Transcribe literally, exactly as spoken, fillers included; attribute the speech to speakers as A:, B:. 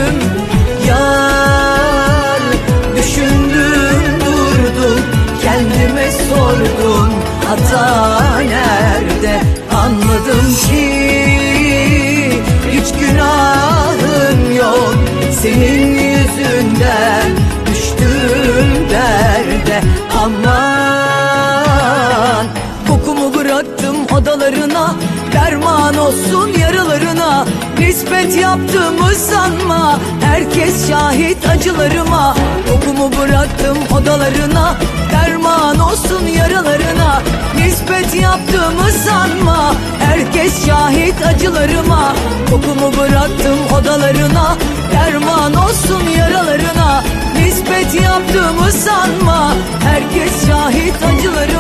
A: düşündüm yar, düşündüm durdum, kendime sordum hata nerede. Anladım ki hiç günahım yok, senin yüzünden düştüm derde. Aman, kokumu bıraktım odalarına, derman olsun yaralarına. Nispet yaptığımı sanma, herkes şahit acılarıma. Kokumu bıraktım odalarına, derman olsun yaralarına. Nispet yaptığımı sanma, herkes şahit acılarıma. Kokumu bıraktım odalarına, derman olsun yaralarına. Nispet yaptığımı sanma, herkes şahit acılarıma.